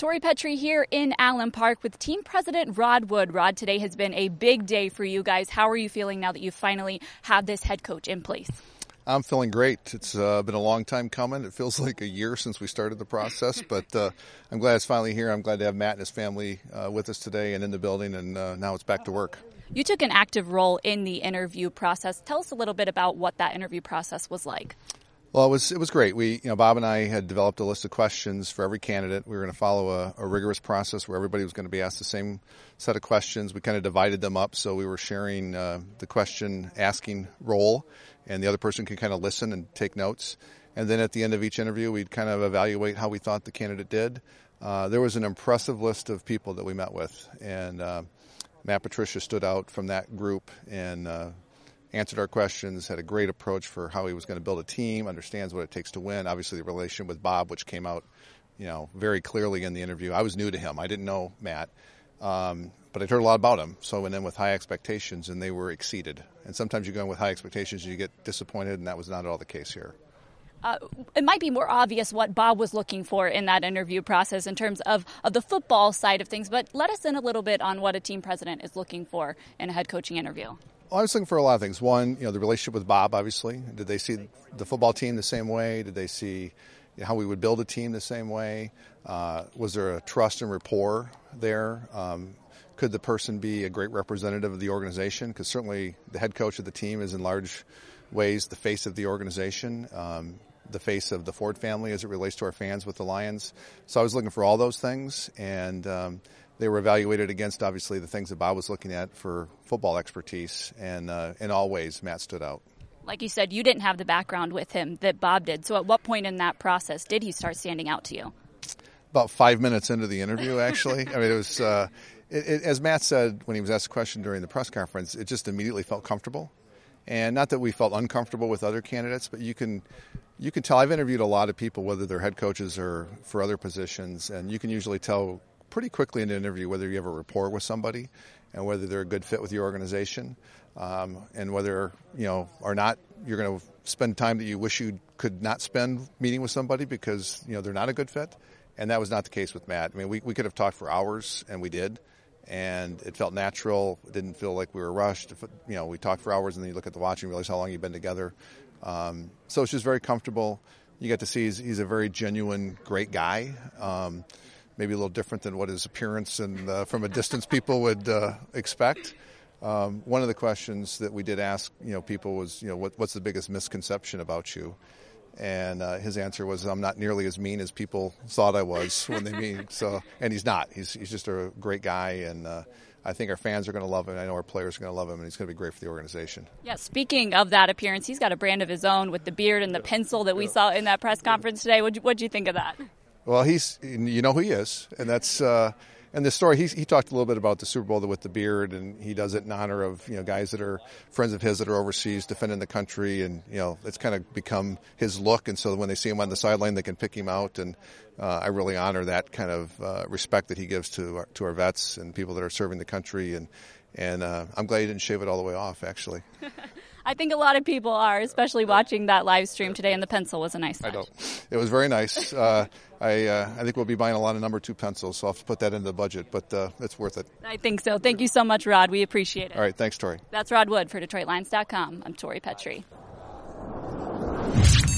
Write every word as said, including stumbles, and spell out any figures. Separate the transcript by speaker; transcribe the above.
Speaker 1: Tori Petrie here in Allen Park with team president Rod Wood. Rod, today has been a big day for you guys. How are you feeling now that you finally have this head coach in place?
Speaker 2: I'm feeling great. It's uh, been a long time coming. It feels like a year since we started the process, but uh, I'm glad it's finally here. I'm glad to have Matt and his family uh, with us today and in the building, and uh, now it's back to work.
Speaker 1: You took an active role in the interview process. Tell us a little bit about what that interview process was like.
Speaker 2: Well, it was it was great. We, you know, Bob and I had developed a list of questions for every candidate. We were going to follow a, a rigorous process where everybody was going to be asked the same set of questions. We kind of divided them up, so we were sharing uh, the question asking role, and the other person could kind of listen and take notes. And then at the end of each interview, we'd kind of evaluate how we thought the candidate did. Uh, there was an impressive list of people that we met with, and uh, Matt Patricia stood out from that group and uh, answered our questions, had a great approach for how he was going to build a team, understands what it takes to win. Obviously, the relationship with Bob, which came out, you know, very clearly in the interview. I was new to him. I didn't know Matt, um, but I'd heard a lot about him. So I went in with high expectations, and they were exceeded. And sometimes you go in with high expectations and you get disappointed, and that was not at all the case here.
Speaker 1: Uh, it might be more obvious what Bob was looking for in that interview process in terms of, of the football side of things, but let us in a little bit on what a team president is looking for in a head coaching interview.
Speaker 2: Well, I was looking for a lot of things. One, you know, the relationship with Bob, obviously. Did they see the football team the same way? Did they see you know, how we would build a team the same way? Uh, was there a trust and rapport there? Um, could the person be a great representative of the organization? Because certainly the head coach of the team is in large ways the face of the organization, um, the face of the Ford family as it relates to our fans with the Lions. So I was looking for all those things, and um, they were evaluated against, obviously, the things that Bob was looking at for football expertise, and uh, in all ways, Matt stood out.
Speaker 1: Like you said, you didn't have the background with him that Bob did. So at what point in that process did he start standing out to you?
Speaker 2: About five minutes into the interview, actually. I mean, it was, uh, it, it, as Matt said when he was asked a question during the press conference, it just immediately felt comfortable. And not that we felt uncomfortable with other candidates, but you can you can tell. I've interviewed a lot of people, whether they're head coaches or for other positions, and you can usually tell pretty quickly in an interview whether you have a rapport with somebody and whether they're a good fit with your organization, um, and whether, you know, or not you're going to spend time that you wish you could not spend meeting with somebody because, you know, they're not a good fit. And that was not the case with Matt. I mean, we, we could have talked for hours, and we did. And it felt natural. It didn't feel like we were rushed. You know, we talked for hours, and then you look at the watch and realize how long you've been together. Um, so it's just very comfortable. You get to see he's, he's a very genuine, great guy. Um, maybe a little different than what his appearance and uh, from a distance people would uh, expect. Um, one of the questions that we did ask, you know, people was, you know, what, what's the biggest misconception about you? And uh, his answer was, I'm not nearly as mean as people thought I was when they meet. So, and he's not. He's he's just a great guy, and uh, I think our fans are going to love him. I know our players are going to love him, and he's going to be great for the organization.
Speaker 1: Yeah, speaking of that appearance, he's got a brand of his own with the beard and the pencil that we saw in that press conference today. What'd you, what'd you think of that?
Speaker 2: Well, he's you know who he is, and that's uh, and the story. He he talked a little bit about the Super Bowl with the beard, and he does it in honor of you know guys that are friends of his that are overseas defending the country, and you know it's kind of become his look. And so when they see him on the sideline, they can pick him out, and uh, I really honor that kind of uh, respect that he gives to our, to our vets and people that are serving the country, and and uh, I'm glad he didn't shave it all the way off, actually.
Speaker 1: I think a lot of people are, especially watching that live stream today, and the pencil was a nice touch.
Speaker 2: I know. It was very nice. Uh, I uh, I think we'll be buying a lot of number two pencils, so I'll have to put that into the budget, but uh, it's worth it.
Speaker 1: I think so. Thank you so much, Rod. We appreciate it.
Speaker 2: All right. Thanks, Tori.
Speaker 1: That's Rod Wood for Detroit Lions dot com. I'm Tori Petrie.